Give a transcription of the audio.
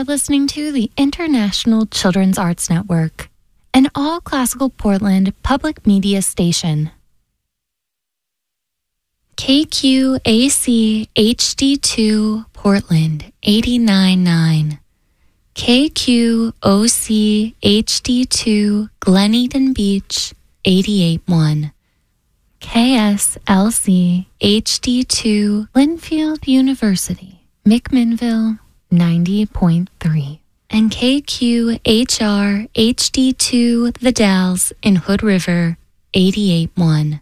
are listening to the International Children's Arts Network, an all-classical Portland public media station. KQAC HD2 Portland 89.9. KQOC HD2 Glen Eden Beach 88.1. KSLC HD2 Linfield University McMinnville 90.3. And KQHR HD2 The Dalles in Hood River 88.1.